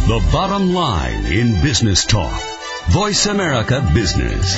The bottom line in business talk. Voice America Business.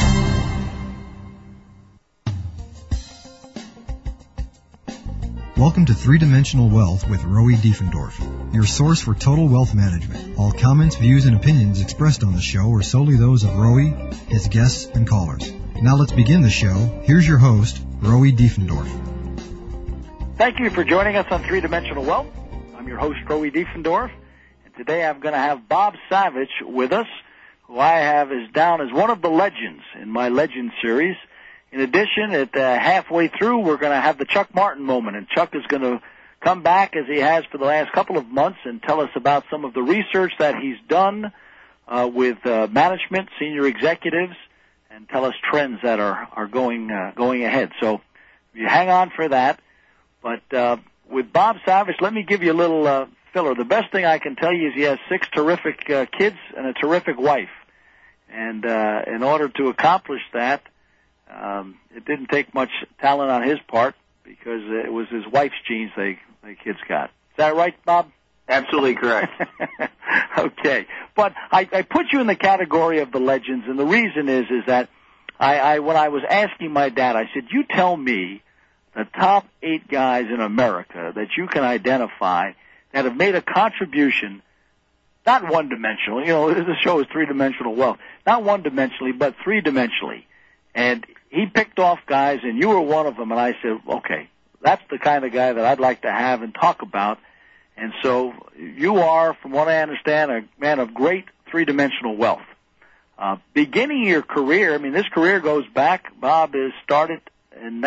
Welcome to Three-Dimensional Wealth with Rowie Diefendorf, your source for total wealth management. All comments, views, and opinions expressed on the show are solely those of Rowie, his guests, and callers. Now let's begin the show. Here's your host, Rowie Diefendorf. Thank you for joining us on Three-Dimensional Wealth. I'm your host, Rowie Diefendorf, and today I'm going to have Bob Savage with us, who I have is down as one of the legends in my Legend series. In addition, at halfway through, we're going to have the Chuck Martin moment, and Chuck is going to come back, as he has for the last couple of months, and tell us about some of the research that he's done with management, senior executives, and tell us trends that are going ahead. So you hang on for that. But with Bob Savage, let me give you a little filler. The best thing I can tell you is he has 6 terrific kids and a terrific wife. And in order to accomplish that, it didn't take much talent on his part, because it was his wife's genes the kids got. Is that right, Bob? Absolutely correct. Okay. But I put you in the category of the legends, and the reason is that when I was asking my dad, I said, you tell me the top 8 guys in America that you can identify that have made a contribution, not one-dimensional. You know, the show is Three-Dimensional Wealth. Not one-dimensionally, but three-dimensionally. And he picked off guys, and you were one of them, and I said, okay, that's the kind of guy that I'd like to have and talk about. And so you are, from what I understand, a man of great three-dimensional wealth. Beginning your career, I mean, this career goes back, Bob is started in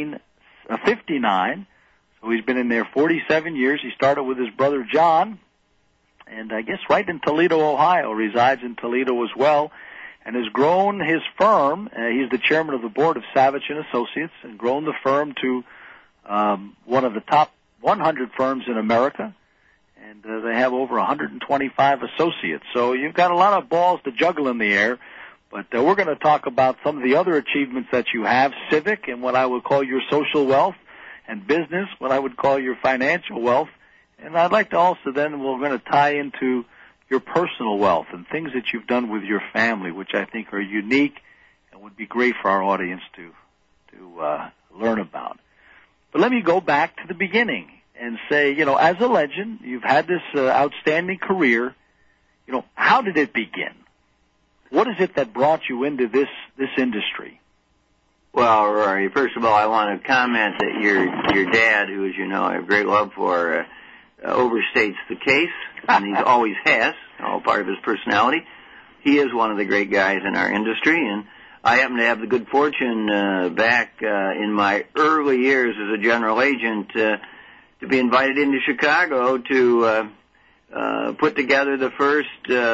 1959, so he's been in there 47 years. He started with his brother John, and I guess right in Toledo, Ohio, resides in Toledo as well, and has grown his firm. He's the chairman of the board of Savage and Associates, and grown the firm to one of the top 100 firms in America, and they have over 125 associates. So you've got a lot of balls to juggle in the air, but we're going to talk about some of the other achievements that you have, civic and what I would call your social wealth, and business, what I would call your financial wealth. And I'd like to also then, we're going to tie into your personal wealth and things that you've done with your family, which I think are unique and would be great for our audience to learn about. But let me go back to the beginning and say, you know, as a legend, you've had this outstanding career. You know, how did it begin? What is it that brought you into this industry? Well, Rory, first of all, I want to comment that your dad, who, as you know, I have great love for, overstates the case, and he always has, all part of his personality. He is one of the great guys in our industry, and I happen to have the good fortune back in my early years as a general agent to be invited into Chicago to put together the first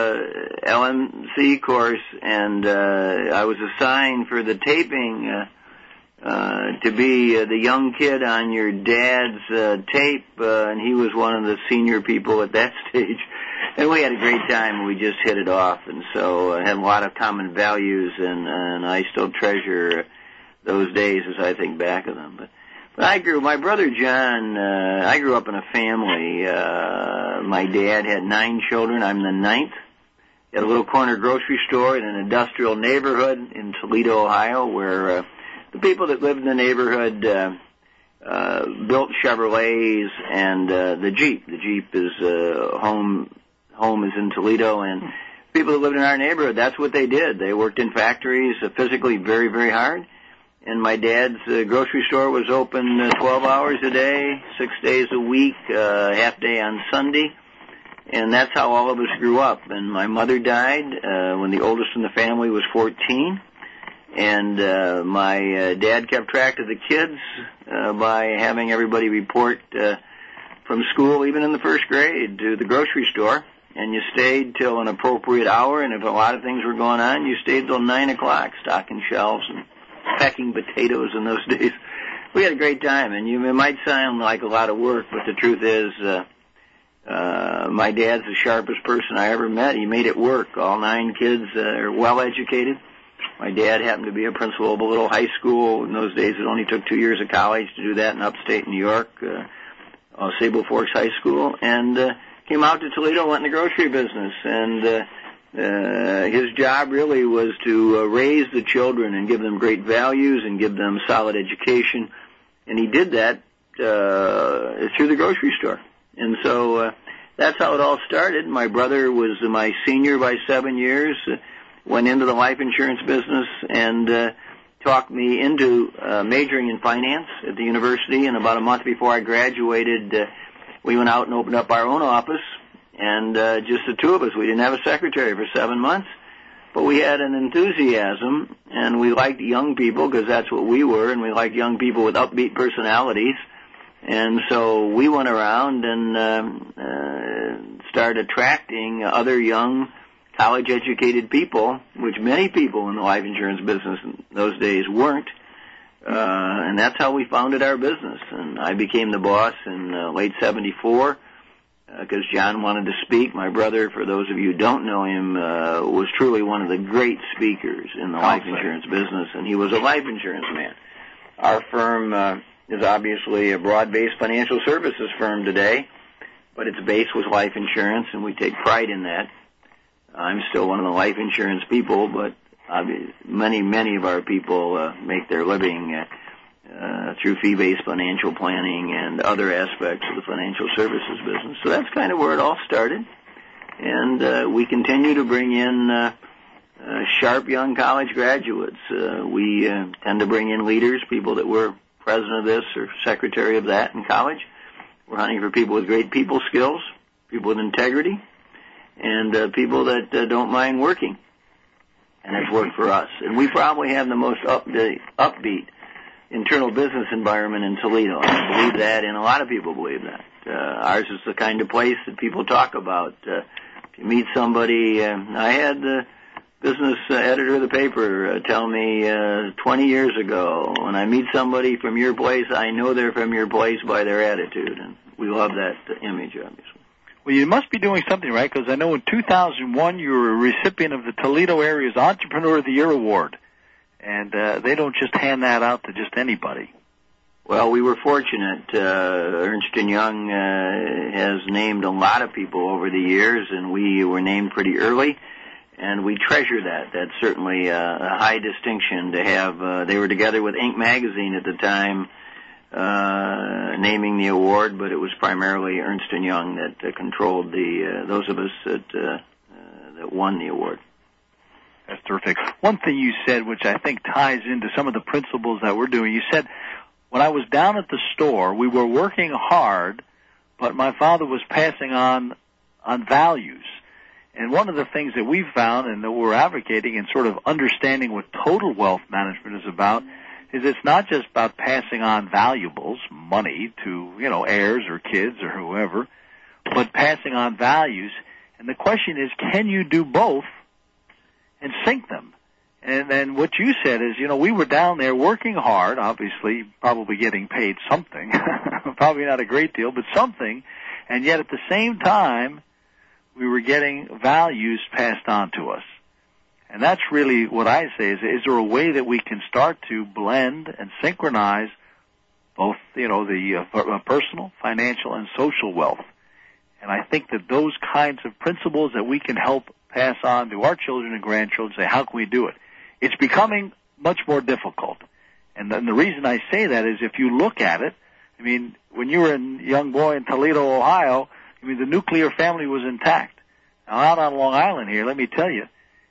LMC course, and I was assigned for the taping to be the young kid on your dad's tape, and he was one of the senior people at that stage. And we had a great time, and we just hit it off, and so I had a lot of common values, and I still treasure those days as I think back of them. But my brother John, I grew up in a family. My dad had 9 children. I'm the 9th. He had a little corner grocery store in an industrial neighborhood in Toledo, Ohio, where the people that lived in the neighborhood built Chevrolets and the Jeep. The Jeep is home is in Toledo, and people that lived in our neighborhood, that's what they did. They worked in factories, physically very, very hard. And my dad's grocery store was open 12 hours a day, 6 days a week, half day on Sunday. And that's how all of us grew up. And my mother died when the oldest in the family was 14. And my dad kept track of the kids by having everybody report from school, even in the first grade, to the grocery store. And you stayed till an appropriate hour, and if a lot of things were going on, you stayed till 9 o'clock, stocking shelves and packing potatoes in those days. We had a great time, and it might sound like a lot of work, but the truth is my dad's the sharpest person I ever met. He made it work. All 9 kids are well-educated. My dad happened to be a principal of a little high school. In those days, it only took 2 years of college to do that in upstate New York, Sable Forks High School. And came out to Toledo, went in the grocery business, and his job really was to raise the children and give them great values and give them solid education, and he did that through the grocery store. And so that's how it all started. My brother was my senior by 7 years, went into the life insurance business, and talked me into majoring in finance at the university. And about a month before I graduated, we went out and opened up our own office, and just the two of us. We didn't have a secretary for 7 months, but we had an enthusiasm, and we liked young people because that's what we were, and we liked young people with upbeat personalities. And so we went around and started attracting other young college-educated people, which many people in the life insurance business in those days weren't. And that's how we founded our business. And I became the boss in late 74 because John wanted to speak. My brother, for those of you who don't know him, was truly one of the great speakers in the life insurance business, and he was a life insurance man. Our firm is obviously a broad-based financial services firm today, but its base was life insurance, and we take pride in that. I'm still one of the life insurance people, but many of our people make their living through fee-based financial planning and other aspects of the financial services business. So that's kind of where it all started. And we continue to bring in sharp young college graduates. We tend to bring in leaders, people that were president of this or secretary of that in college. We're hunting for people with great people skills, people with integrity, and people that don't mind working. And that's worked for us. And we probably have the most upbeat internal business environment in Toledo. I believe that, and a lot of people believe that. Ours is the kind of place that people talk about. If you meet somebody, I had the business editor of the paper tell me 20 years ago, when I meet somebody from your place, I know they're from your place by their attitude. And we love that image, obviously. Well, you must be doing something right, because I know in 2001 you were a recipient of the Toledo Area's Entrepreneur of the Year Award, and they don't just hand that out to just anybody. Well, we were fortunate. Ernst & Young has named a lot of people over the years, and we were named pretty early, and we treasure that. That's certainly a high distinction to have. They were together with Inc. magazine at the time, naming the award, but it was primarily Ernst & Young that controlled those of us that won the award. That's terrific. One thing you said, which I think ties into some of the principles that we're doing, you said, when I was down at the store, we were working hard, but my father was passing on values. And one of the things that we've found and that we're advocating and sort of understanding what total wealth management is about is it's not just about passing on valuables, money, to, heirs or kids or whoever, but passing on values. And the question is, can you do both and sync them? And then what you said is, we were down there working hard, obviously probably getting paid something, probably not a great deal, but something, and yet at the same time, we were getting values passed on to us. And that's really what I say is there a way that we can start to blend and synchronize both, the personal, financial, and social wealth? And I think that those kinds of principles that we can help pass on to our children and grandchildren, say, how can we do it? It's becoming much more difficult. And then the reason I say that is if you look at it, when you were a young boy in Toledo, Ohio, the nuclear family was intact. Now, out on Long Island here, let me tell you,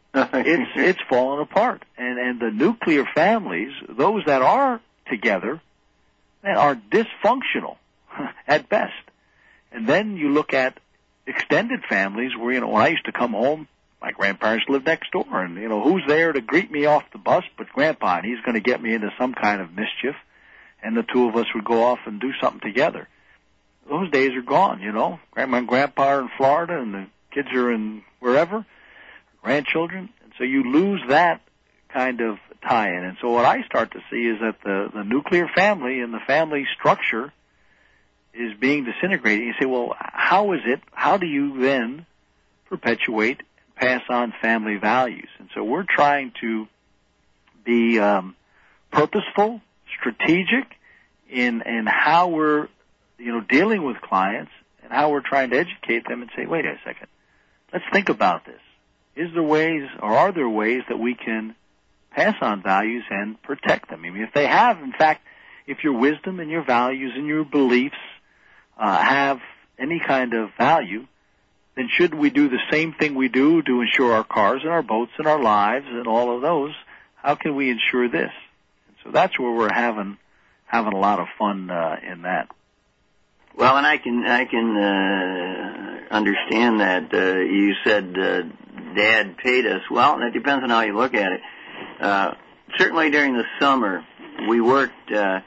it's fallen apart. And the nuclear families, those that are together, are dysfunctional at best. And then you look at extended families where, when I used to come home, my grandparents lived next door, and, who's there to greet me off the bus but Grandpa, and he's going to get me into some kind of mischief, and the two of us would go off and do something together. Those days are gone, Grandma and Grandpa are in Florida, and the kids are in wherever, grandchildren, and so you lose that kind of tie-in. And so what I start to see is that the nuclear family and the family structure is being disintegrated. You say, well, how do you then perpetuate, pass on family values? And so we're trying to be purposeful, strategic in how we're dealing with clients and how we're trying to educate them and say, wait a second, let's think about this. Are there ways that we can pass on values and protect them? I mean, if they have, in fact, if your wisdom and your values and your beliefs have any kind of value, then shouldn't we do the same thing we do to insure our cars and our boats and our lives and all of those? How can we insure this? And so that's where we're having a lot of fun in that. Well, and I can understand that. You said Dad paid us. Well, that depends on how you look at it. Certainly during the summer, we worked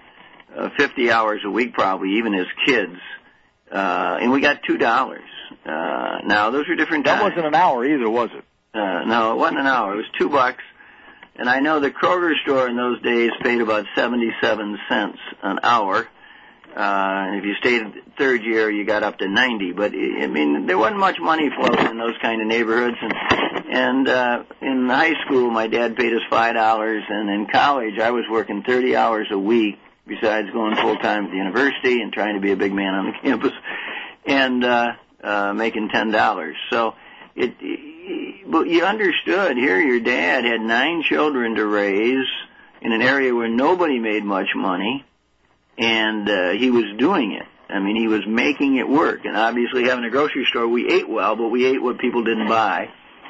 50 hours a week, probably even as kids, and we got $2. Now those are different times. That wasn't an hour either, was it? No, it wasn't an hour. It was $2. And I know the Kroger store in those days paid about 77 cents an hour. And if you stayed third year, you got up to 90. But, I mean, there wasn't much money floating in those kind of neighborhoods. And in high school, my dad paid us $5. And in college, I was working 30 hours a week, besides going full-time at the university and trying to be a big man on the campus, and making $10. So but you understood here your dad had 9 children to raise in an area where nobody made much money, and he was doing it. I mean, he was making it work. And obviously having a grocery store, we ate well, but we ate what people didn't buy.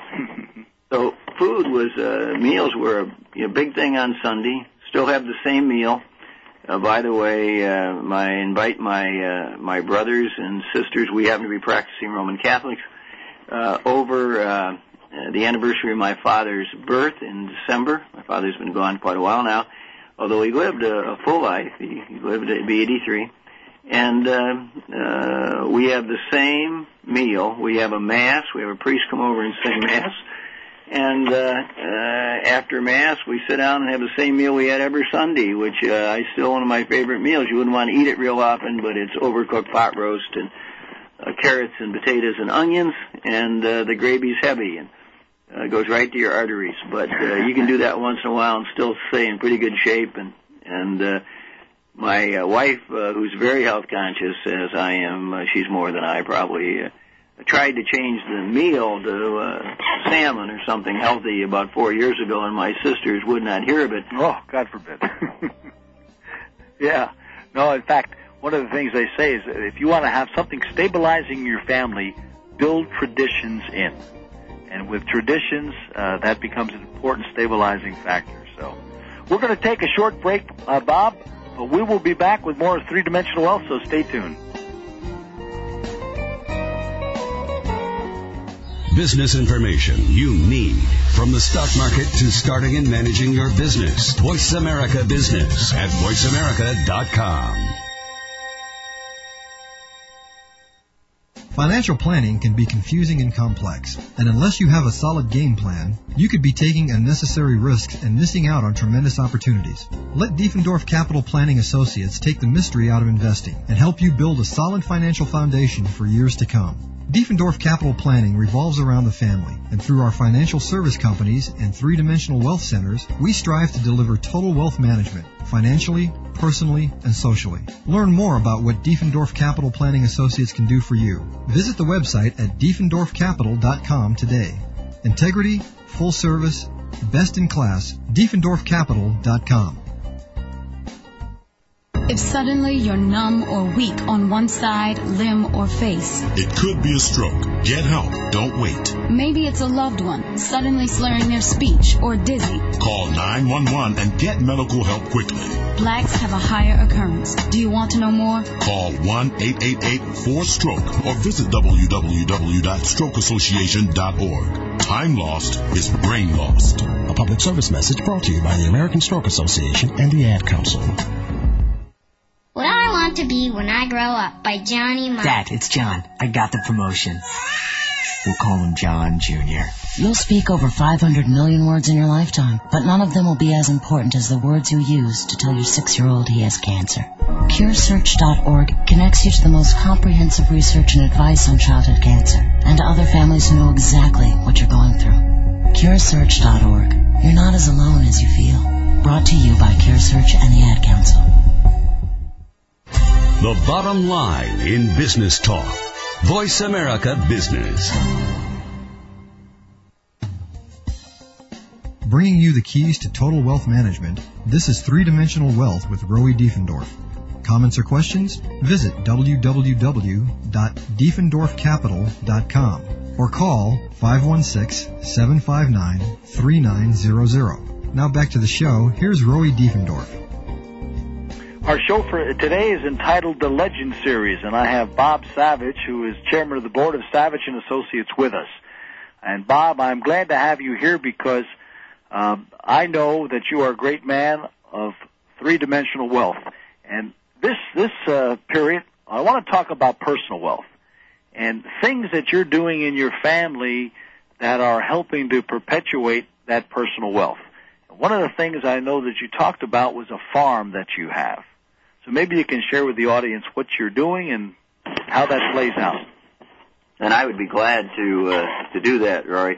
So food was, meals were a big thing on Sunday. Still have the same meal. By the way, I invite my brothers and sisters, we happen to be practicing Roman Catholics, over the anniversary of my father's birth in December. My father's been gone quite a while now, although he lived a full life. He lived to be 83. And we have the same meal. We have a Mass. We have a priest come over and say Mass. And after Mass, we sit down and have the same meal we had every Sunday, which is still one of my favorite meals. You wouldn't want to eat it real often, but it's overcooked pot roast and carrots and potatoes and onions, and the gravy's heavy and goes right to your arteries. But you can do that once in a while and still stay in pretty good shape. And my wife, who's very health conscious, as I am, she's more than I probably, tried to change the meal to salmon or something healthy about 4 years ago, and my sisters would not hear of it. Oh, God forbid. Yeah. No, in fact, one of the things they say is that if you want to have something stabilizing your family, build traditions in. And with traditions, that becomes an important stabilizing factor. So we're going to take a short break, Bob. But we will be back with more of Three-Dimensional Wealth, so stay tuned. Business information you need. From the stock market to starting and managing your business. Voice America Business at voiceamerica.com. Financial planning can be confusing and complex, and unless you have a solid game plan, you could be taking unnecessary risks and missing out on tremendous opportunities. Let Diefendorf Capital Planning Associates take the mystery out of investing and help you build a solid financial foundation for years to come. Diefendorf Capital Planning revolves around the family, and through our financial service companies and three-dimensional wealth centers, we strive to deliver total wealth management, financially, personally, and socially. Learn more about what Diefendorf Capital Planning Associates can do for you. Visit the website at diefendorfcapital.com today. Integrity, full service, best in class, diefendorfcapital.com. If suddenly you're numb or weak on one side, limb, or face. It could be a stroke. Get help. Don't wait. Maybe it's a loved one suddenly slurring their speech or dizzy. Call 911 and get medical help quickly. Blacks have a higher occurrence. Do you want to know more? Call 1-888-4STROKE or visit www.strokeassociation.org. Time lost is brain lost. A public service message brought to you by the American Stroke Association and the Ad Council. What I Want to Be When I Grow Up by Johnny Marr. Dad, it's John. I got the promotion. We'll call him John Jr. You'll speak over 500 million words in your lifetime, but none of them will be as important as the words you use to tell your 6-year-old he has cancer. CureSearch.org connects you to the most comprehensive research and advice on childhood cancer, and to other families who know exactly what you're going through. CureSearch.org. You're not as alone as you feel. Brought to you by CureSearch and the Ad Council. The bottom line in business talk. Voice America Business. Bringing you the keys to total wealth management, this is Three-Dimensional Wealth with Rowie Diefendorf. Comments or questions? Visit www.diefendorfcapital.com or call 516-759-3900. Now back to the show. Here's Rowie Diefendorf. Our show for today is entitled The Legend Series, and I have Bob Savage, who is chairman of the board of Savage & Associates, with us. And Bob, I'm glad to have you here because I know that you are a great man of three-dimensional wealth. And this period, I want to talk about personal wealth and things that you're doing in your family that are helping to perpetuate that personal wealth. One of the things I know that you talked about was a farm that you have. So maybe you can share with the audience what you're doing and how that plays out. And I would be glad to do that, Rory.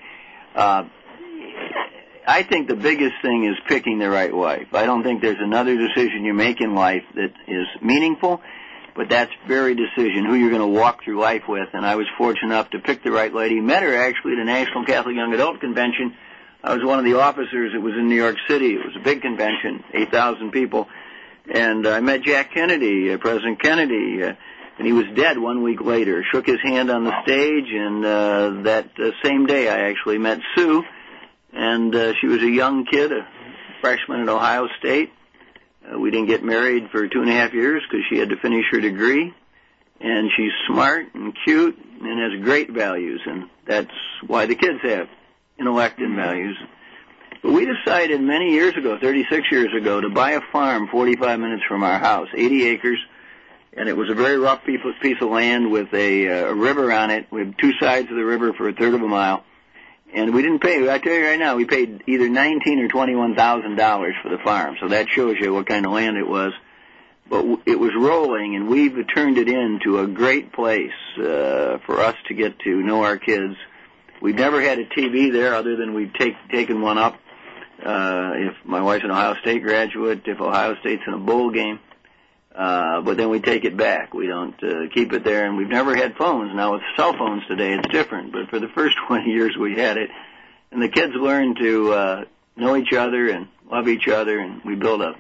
I think the biggest thing is picking the right wife. I don't think there's another decision you make in life that is meaningful, but that's very decision, who you're going to walk through life with. And I was fortunate enough to pick the right lady. Met her actually at the National Catholic Young Adult Convention. I was one of the officers. It was in New York City. It was a big convention, 8,000 people. And I met Jack Kennedy, President Kennedy, and he was dead 1 week later. Shook his hand on the stage, and that same day I actually met Sue. And she was a young kid, a freshman at Ohio State. We didn't get married for 2.5 years because she had to finish her degree. And she's smart and cute and has great values, and that's why the kids have intellect and values. But we decided many years ago, 36 years ago, to buy a farm 45 minutes from our house, 80 acres, and it was a very rough piece of land with a river on it. We had two sides of the river for a third of a mile. And we didn't pay, I tell you right now, we paid either $19,000 or $21,000 for the farm. So that shows you what kind of land it was. But it was rolling, and we've turned it into a great place for us to get to know our kids. We've never had a TV there other than we've taken one up. If my wife's an Ohio State graduate, if Ohio State's in a bowl game. But then we take it back. We don't keep it there, and we've never had phones. Now with cell phones today, it's different. But for the first 20 years, we had it, and the kids learned to know each other and love each other. And we built a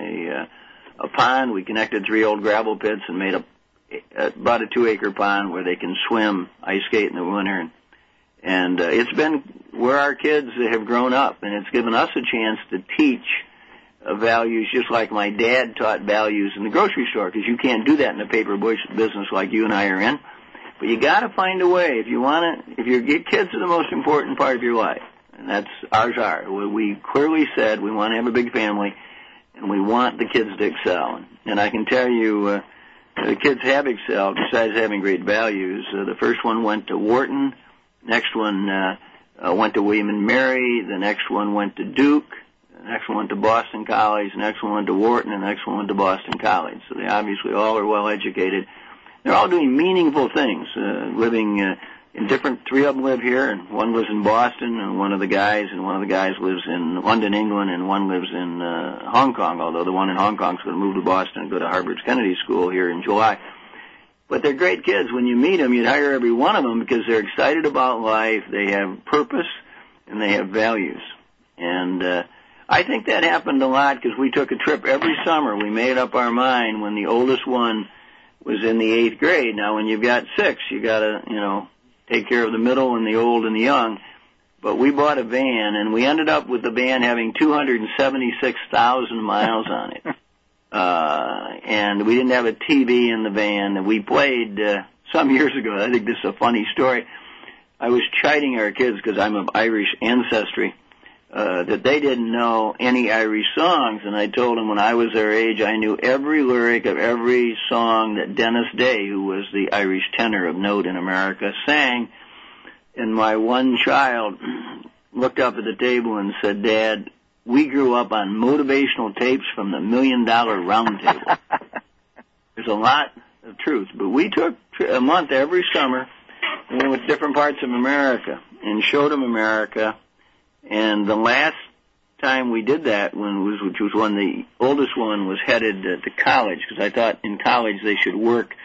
pond. We connected 3 old gravel pits and made about a 2-acre pond where they can swim, ice skate in the winter. And it's been where our kids have grown up, and it's given us a chance to teach values just like my dad taught values in the grocery store, because you can't do that in a paper business like you and I are in. But you got to find a way if you want to. If your kids are the most important part of your life, and that's ours are. We clearly said we want to have a big family, and we want the kids to excel. And I can tell you, the kids have excelled. Besides having great values, the first one went to Wharton. Next one went to William and Mary. The next one went to Duke. The next one went to Boston College. The next one went to Wharton. The next one went to Boston College. So they obviously all are well educated. They're all doing meaningful things, living in different. 3 of them live here, and one lives in Boston, and one of the guys lives in London, England, and one lives in Hong Kong, although the one in Hong Kong is going to move to Boston and go to Harvard's Kennedy School here in July. But they're great kids. When you meet them, you'd hire every one of them because they're excited about life, they have purpose, and they have values. And I think that happened a lot because we took a trip every summer. We made up our mind when the oldest one was in the 8th grade. Now, when you've got 6, you got to, take care of the middle and the old and the young. But we bought a van, and we ended up with the van having 276,000 miles on it. And we didn't have a TV in the van. And we played some years ago. I think this is a funny story. I was chiding our kids because I'm of Irish ancestry, that they didn't know any Irish songs. And I told them when I was their age, I knew every lyric of every song that Dennis Day, who was the Irish tenor of note in America, sang. And my one child looked up at the table and said, "Dad, we grew up on motivational tapes from the $1 Million Round Table." There's a lot of truth. But we took a month every summer and went to different parts of America and showed them America. And the last time we did that, which was when the oldest one was headed to college, because I thought in college they should work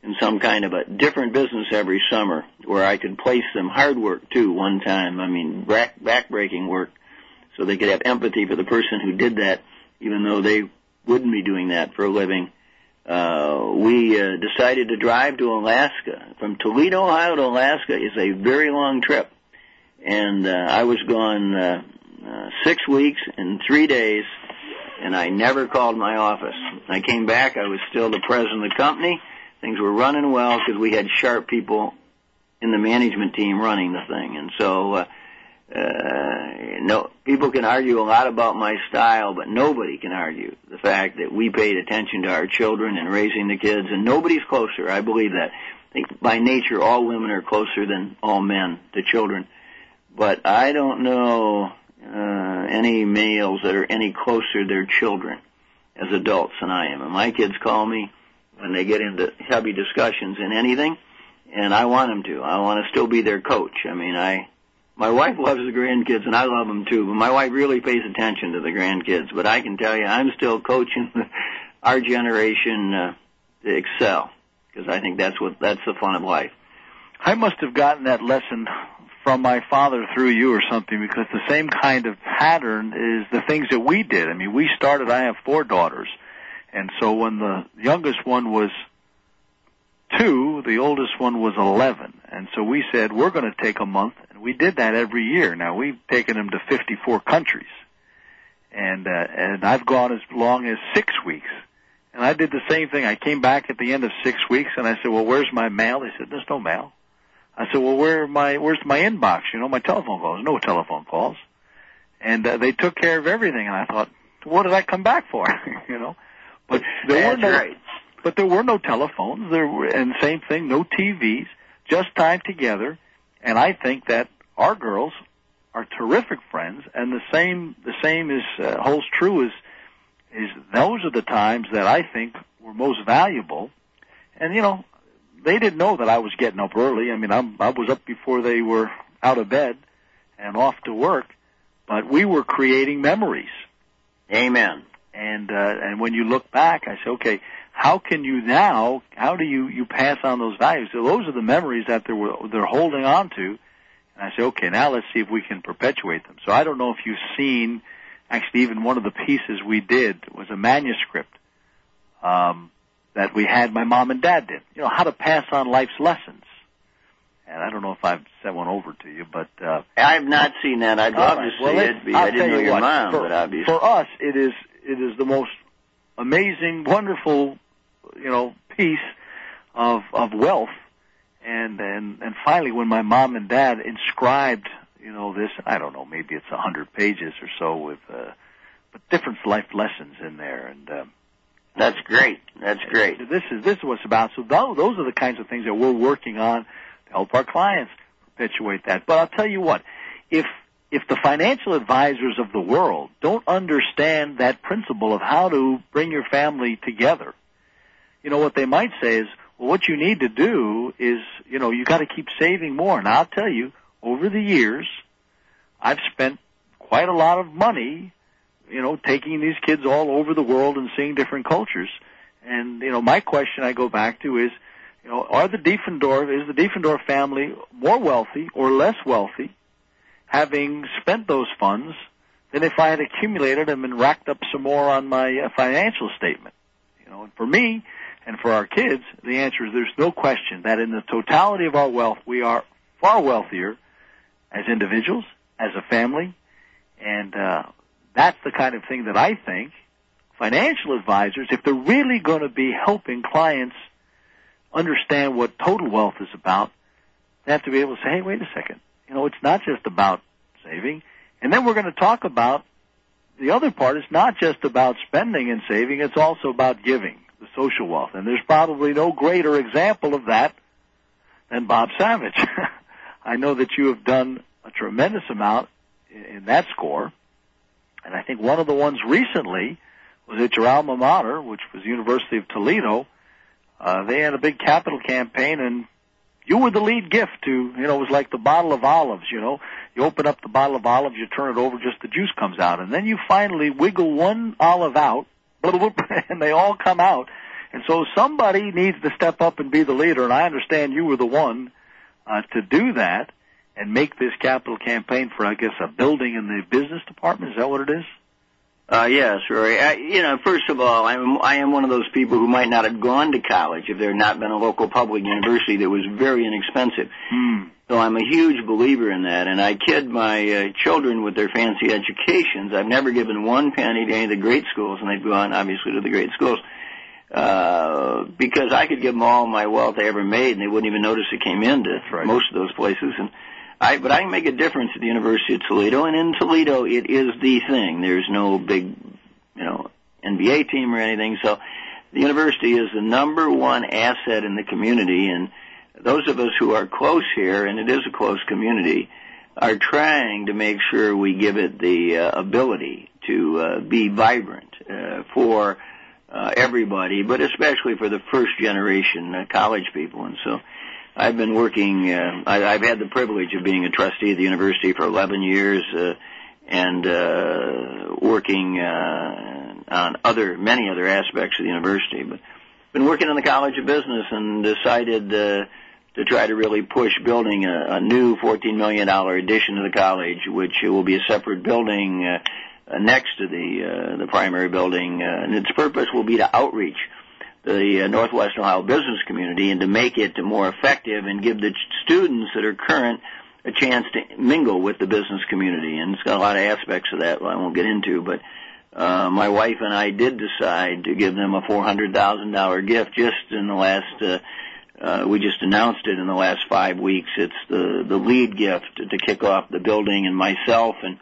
in some kind of a different business every summer where I could place them hard work, too, one time. I mean, back-breaking work, so they could have empathy for the person who did that, even though they wouldn't be doing that for a living. We decided to drive to Alaska. From Toledo, Ohio to Alaska is a very long trip. And I was gone 6 weeks and 3 days, and I never called my office. I came back. I was still the president of the company. Things were running well because we had sharp people in the management team running the thing. And so no, people can argue a lot about my style, but nobody can argue the fact that we paid attention to our children and raising the kids, and nobody's closer. I believe that. I think by nature, all women are closer than all men to children. But I don't know any males that are any closer to their children as adults than I am. And my kids call me when they get into heavy discussions in anything, and I want them to. I want to still be their coach. I mean, my wife loves the grandkids, and I love them too, but my wife really pays attention to the grandkids. But I can tell you, I'm still coaching our generation to excel, because I think that's the fun of life. I must have gotten that lesson from my father through you or something, because the same kind of pattern is the things that we did. I mean, I have 4 daughters, and so when the youngest one was 2, the oldest one was 11, and so we said, we're going to take a month, and we did that every year. Now, we've taken them to 54 countries, and I've gone as long as 6 weeks, and I did the same thing. I came back at the end of 6 weeks, and I said, well, where's my mail? They said, there's no mail. I said, well, where's my inbox? My telephone calls. No telephone calls. And they took care of everything, and I thought, what did I come back for? But there were no telephones. And same thing, no TVs, just time together. And I think that our girls are terrific friends, and the same holds true is those are the times that I think were most valuable. And they didn't know that I was getting up early. I mean, I was up before they were out of bed and off to work, but we were creating memories. Amen. And when you look back, I say, okay, how do you pass on those values? So those are the memories that they're holding on to. And I say, okay, now let's see if we can perpetuate them. So I don't know if you've seen, actually, even one of the pieces we did was a manuscript that we had, my mom and dad did, how to pass on life's lessons. And I don't know if I've sent one over to you, but I have not seen that. I'd love to see it. I didn't know your mom, but obviously. For us, it is the most amazing, wonderful, piece of wealth. And finally, when my mom and dad inscribed, this, I don't know, maybe it's 100 pages or so with but different life lessons in there, and that's great. That's great. This is what it's about. So those are the kinds of things that we're working on to help our clients perpetuate that. But I'll tell you what, if the financial advisors of the world don't understand that principle of how to bring your family together, what they might say is, well, what you need to do is, you got to keep saving more. And I'll tell you, over the years, I've spent quite a lot of money taking these kids all over the world and seeing different cultures. And, my question I go back to is, is the Diefendorf family more wealthy or less wealthy, having spent those funds, than if I had accumulated them and racked up some more on my financial statement? And for me and for our kids, the answer is there's no question that in the totality of our wealth, we are far wealthier as individuals, as a family, and that's the kind of thing that I think financial advisors, if they're really going to be helping clients understand what total wealth is about, they have to be able to say, hey, wait a second. It's not just about saving. And then we're going to talk about the other part. It's not just about spending and saving. It's also about giving, the social wealth. And there's probably no greater example of that than Bob Savage. I know that you have done a tremendous amount in that score. And I think one of the ones recently was at your alma mater, which was University of Toledo. They had a big capital campaign, and you were the lead gift to, it was like the bottle of olives, You open up the bottle of olives, you turn it over, just the juice comes out. And then you finally wiggle one olive out, and they all come out. And so somebody needs to step up and be the leader, and I understand you were the one to do that and make this capital campaign for, I guess, a building in the business department. Is that what it is? Yes, Rory. First of all, I am one of those people who might not have gone to college if there had not been a local public university that was very inexpensive. So I'm a huge believer in that, and I kid my children with their fancy educations. I've never given one penny to any of the great schools, and they've gone, obviously, to the great schools, because I could give them all my wealth I ever made, and they wouldn't even notice it came into most of those places. But I can make a difference at the University of Toledo, and in Toledo it is the thing. There's no big, NBA team or anything, so the university is the number one asset in the community, and those of us who are close here, and it is a close community, are trying to make sure we give it the ability to be vibrant for everybody, but especially for the first generation college people. And so I've been working, I've had the privilege of being a trustee at the university for 11 years, and working on many other aspects of the university. But been working in the College of Business and decided to try to really push building a new $14 million addition to the college, which will be a separate building next to the primary building, and its purpose will be to outreach the Northwest Ohio business community and to make it more effective and give the students that are current a chance to mingle with the business community. And it's got a lot of aspects of that I won't get into, but my wife and I did decide to give them a $400,000 gift just in the last, we just announced it in the last 5 weeks. It's the lead gift to kick off the building, and myself and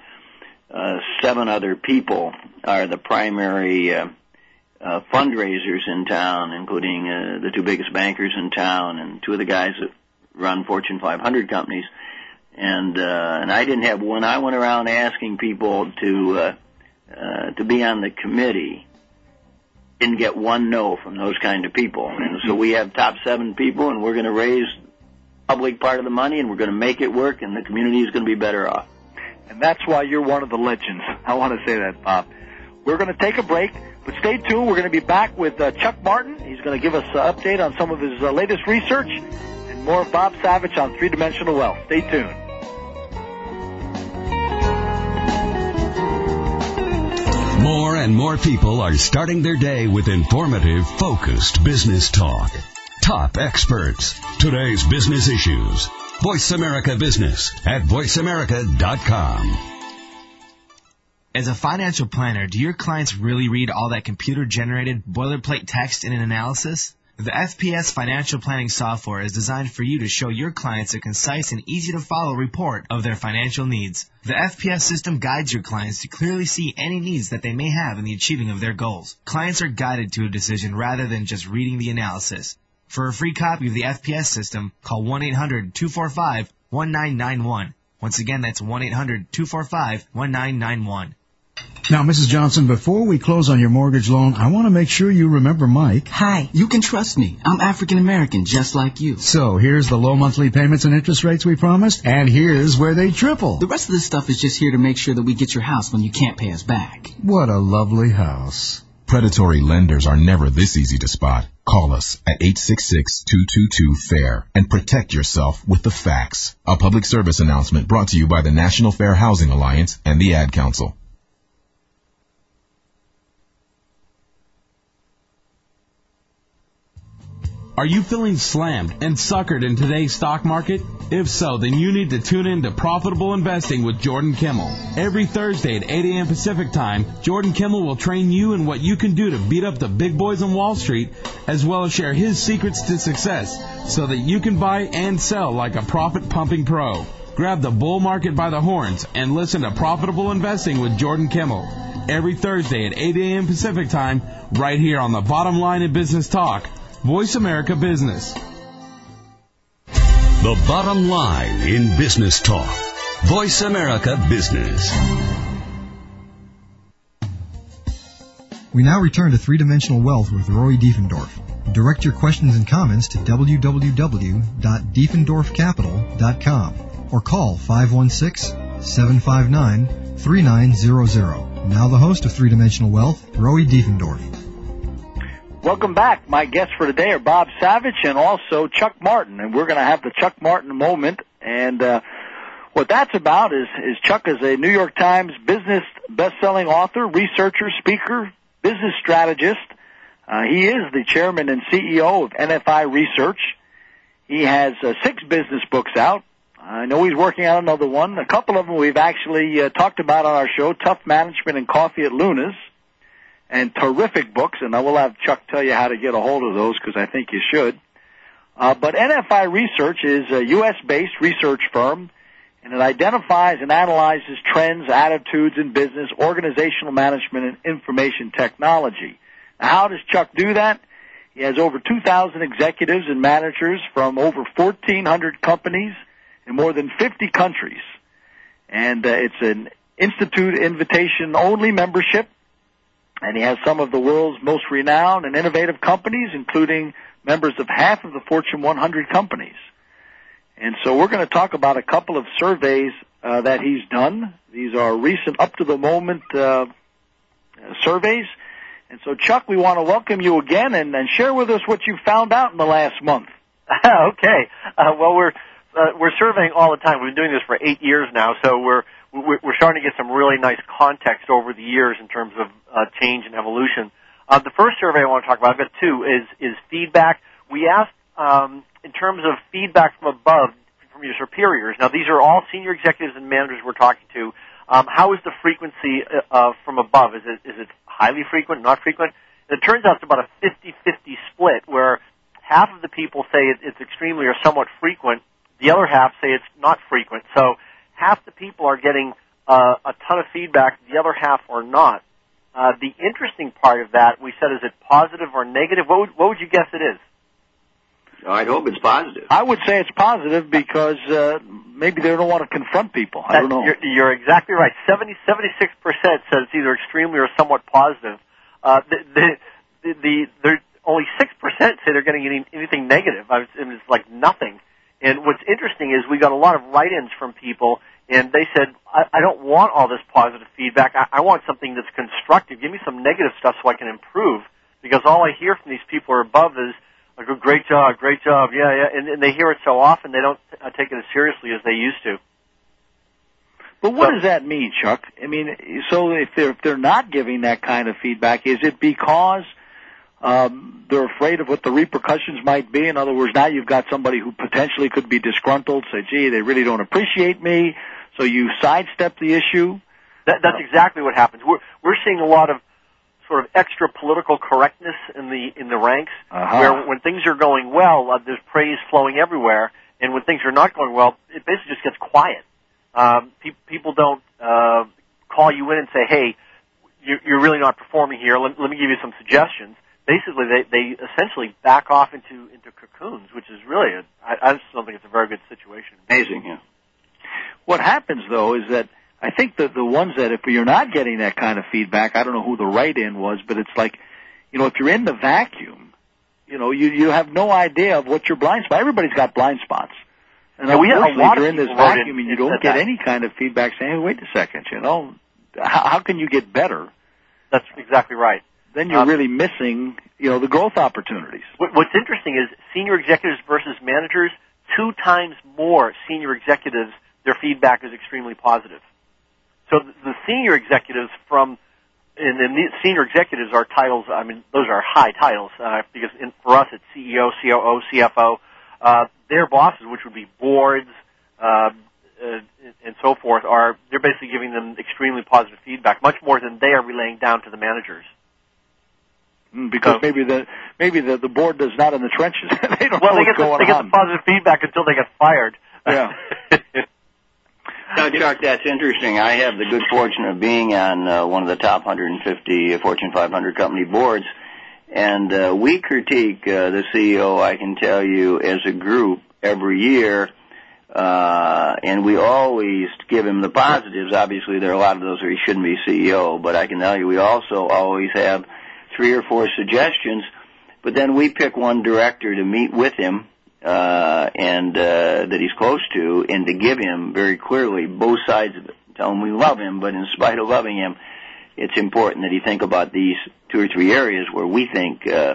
7 other people are the primary fundraisers in town, including the 2 biggest bankers in town and 2 of the guys that run Fortune 500 companies. And I didn't have one. I went around asking people to be on the committee. Didn't get one no from those kind of people. And so we have top 7 people, and we're going to raise public part of the money, and we're going to make it work, and the community is going to be better off. And that's why you're one of the legends. I want to say that, Bob. We're going to take a break, but stay tuned. We're going to be back with Chuck Martin. He's going to give us an update on some of his latest research, and more of Bob Savage on Three-Dimensional Wealth. Stay tuned. More and more people are starting their day with informative, focused business talk. Top experts. Today's business issues. Voice America Business at voiceamerica.com. As a financial planner, do your clients really read all that computer-generated boilerplate text in an analysis? The FPS financial planning software is designed for you to show your clients a concise and easy-to-follow report of their financial needs. The FPS system guides your clients to clearly see any needs that they may have in the achieving of their goals. Clients are guided to a decision rather than just reading the analysis. For a free copy of the FPS system, call 1-800-245-1991. Once again, that's 1-800-245-1991. Now, Mrs. Johnson, before we close on your mortgage loan, I want to make sure you remember Mike. Hi, you can trust me. I'm African American, just like you. So, here's the low monthly payments and interest rates we promised, and here's where they triple. The rest of this stuff is just here to make sure that we get your house when you can't pay us back. What a lovely house. Predatory lenders are never this easy to spot. Call us at 866-222-FAIR and protect yourself with the facts. A public service announcement brought to you by the National Fair Housing Alliance and the Ad Council. Are you feeling slammed and suckered in today's stock market? If so, then you need to tune in to Profitable Investing with Jordan Kimmel. Every Thursday at 8 a.m. Pacific Time, Jordan Kimmel will train you in what you can do to beat up the big boys on Wall Street, as well as share his secrets to success so that you can buy and sell like a profit-pumping pro. Grab the bull market by the horns and listen to Profitable Investing with Jordan Kimmel. Every Thursday at 8 a.m. Pacific Time, right here on the Bottom Line in Business Talk. Voice America Business. The Bottom Line in Business Talk. Voice America Business. We now return to Three-Dimensional Wealth with Roy Diefendorf. Direct your questions and comments to www.diefendorfcapital.com or call 516-759-3900. Now the host of Three-Dimensional Wealth, Roy Diefendorf. Welcome back. My guests for today are Bob Savage and also Chuck Martin, and we're going to have the Chuck Martin moment. And what that's about is Chuck is a New York Times business best-selling author, researcher, speaker, business strategist. He is the chairman and CEO of NFI Research. He has 6 business books out. I know he's working on another one. A couple of them we've actually talked about on our show, Tough Management and Coffee at Luna's, and terrific books, and I will have Chuck tell you how to get a hold of those because I think you should. But NFI Research is a U.S.-based research firm, and it identifies and analyzes trends, attitudes in business, organizational management, and information technology. Now, how does Chuck do that? He has over 2,000 executives and managers from over 1,400 companies in more than 50 countries. And it's an Institute invitation-only membership, and he has some of the world's most renowned and innovative companies, including members of half of the Fortune 100 companies. And so we're going to talk about a couple of surveys that he's done. These are recent, up-to-the-moment surveys. And so, Chuck, we want to welcome you again and share with us what you found out in the last month. Okay. Well, we're surveying all the time. We've been doing this for 8 years now, so we're starting to get some really nice context over the years in terms of change and evolution. The first survey I want to talk about, I've got 2, is feedback. We asked in terms of feedback from above, from your superiors. Now, these are all senior executives and managers we're talking to. How is the frequency from above? Is it highly frequent, not frequent? And it turns out it's about a 50-50 split, where half of the people say it's extremely or somewhat frequent. The other half say it's not frequent. So half the people are getting a ton of feedback. The other half are not. The interesting part of that, we said, is it positive or negative? What would you guess it is? I'd hope it's positive. I would say it's positive because maybe they don't want to confront people. I don't know. You're exactly right. 76% says it's either extremely or somewhat positive. Only 6% say they're getting anything negative. It's like nothing. And what's interesting is we got a lot of write-ins from people, and they said, I don't want all this positive feedback. I want something that's constructive. Give me some negative stuff so I can improve, because all I hear from these people are above is, great job, yeah, and they hear it so often they don't take it as seriously as they used to. But what does that mean, Chuck? I mean, so if they're not giving that kind of feedback, is it because they're afraid of what the repercussions might be? In other words, now you've got somebody who potentially could be disgruntled, say, gee, they really don't appreciate me, so you sidestep the issue? That's exactly what happens. We're seeing a lot of sort of extra political correctness in the ranks, where when things are going well, there's praise flowing everywhere, and when things are not going well, it basically just gets quiet. People don't call you in and say, hey, you're really not performing here. Let me give you some suggestions. Basically, they essentially back off into cocoons, which is really, I just don't think it's a very good situation. Amazing, yeah. What happens, though, is that I think that the ones that if you're not getting that kind of feedback, I don't know who the write-in was, but it's like, if you're in the vacuum, you have no idea of what your blind spot. Everybody's got blind spots. And unfortunately, if you're in this vacuum and you don't get any kind of feedback saying, hey, wait a second, how can you get better? That's exactly right. Then you're really missing, the growth opportunities. What's interesting is senior executives versus managers, 2 times more senior executives, their feedback is extremely positive. So the senior executives and the senior executives are titles, those are high titles, because for us it's CEO, COO, CFO. Their bosses, which would be boards, and so forth, they're basically giving them extremely positive feedback, much more than they are relaying down to the managers. Because maybe the board is not in the trenches. They don't know what's going on. They get the positive feedback until they get fired. Yeah. Now, Chuck, that's interesting. I have the good fortune of being on one of the top 150 Fortune 500 company boards, and we critique the CEO, I can tell you, as a group every year, and we always give him the positives. Obviously, there are a lot of those where he shouldn't be CEO, but I can tell you we also always have 3 or 4 suggestions, but then we pick one director to meet with him, and that he's close to, and to give him very clearly both sides of it. Tell him we love him, but in spite of loving him, it's important that he think about these 2 or 3 areas where we think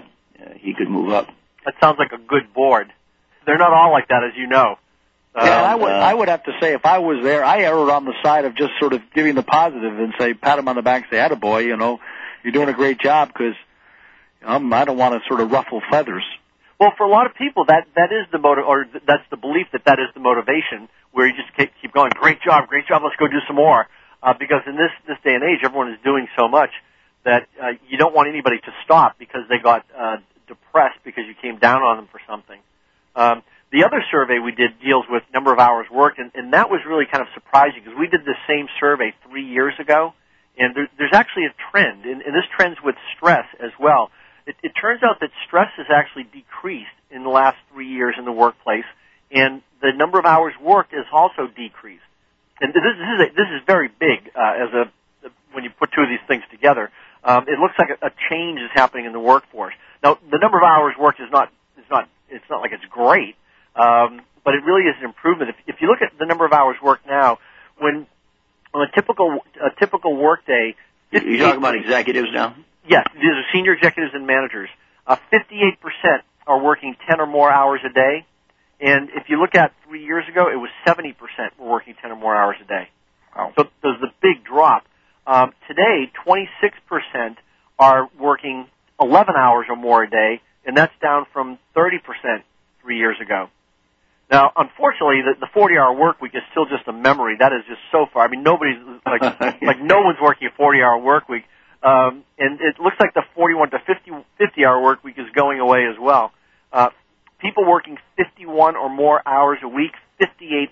he could move up. That sounds like a good board. They're not all like that, as you know. Yeah, I would have to say, if I was there, I erred on the side of just sort of giving the positive and say, pat him on the back and say, attaboy, you're doing a great job, because I don't want to sort of ruffle feathers. Well, for a lot of people, that is the that's the belief that is the motivation, where you just keep going, great job, let's go do some more. Because in this day and age, everyone is doing so much that you don't want anybody to stop because they got depressed because you came down on them for something. The other survey we did deals with number of hours worked, and that was really kind of surprising because we did the same survey 3 years ago, and there's actually a trend, and this trend's with stress as well. It turns out that stress has actually decreased in the last 3 years in the workplace, and the number of hours worked has also decreased. And this is very big when you put two of these things together. It looks like a change is happening in the workforce. Now, the number of hours worked it's not like it's great, but it really is an improvement. If you look at the number of hours worked now, when on a typical workday, you're talking about executives now? Yes, these are senior executives and managers. 58% are working 10 or more hours a day. And if you look at 3 years ago, it was 70% were working 10 or more hours a day. Wow. So there's the big drop. Today, 26% are working 11 hours or more a day, and that's down from 30% 3 years ago. Now, unfortunately, the 40-hour work week is still just a memory. That is just so far. I mean, nobody's like no one's working a 40-hour work week. And it looks like the 41 to 50-hour work week is going away as well. People working 51 or more hours a week, 58%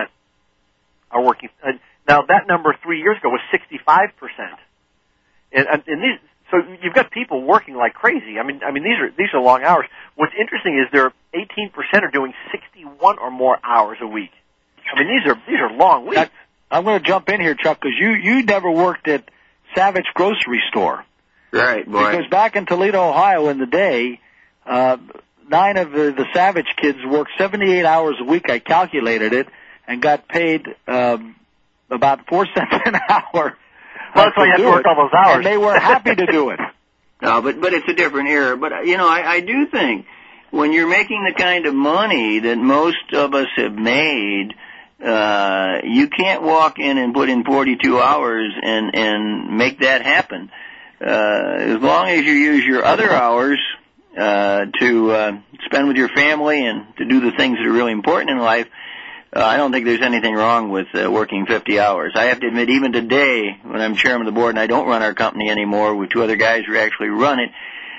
are working. Now, that number 3 years ago was 65%. And these, so you've got people working like crazy. I mean, these are long hours. What's interesting is 18% are doing 61 or more hours a week. I mean, these are long weeks. I'm going to jump in here, Chuck, because you never worked at Savage Grocery Store. Right, boy. Because back in Toledo, Ohio, in the day, 9 of the Savage kids worked 78 hours a week. I calculated it and got paid about 4 cents an hour. Well, that's why you had to work all those hours. And they were happy to do it. No, but it's a different era. But I do think when you're making the kind of money that most of us have made, you can't walk in and put in 42 hours and make that happen. As long as you use your other hours to spend with your family and to do the things that are really important in life, I don't think there's anything wrong with working 50 hours. I have to admit, even today, when I'm chairman of the board and I don't run our company anymore, with 2 other guys who actually run it,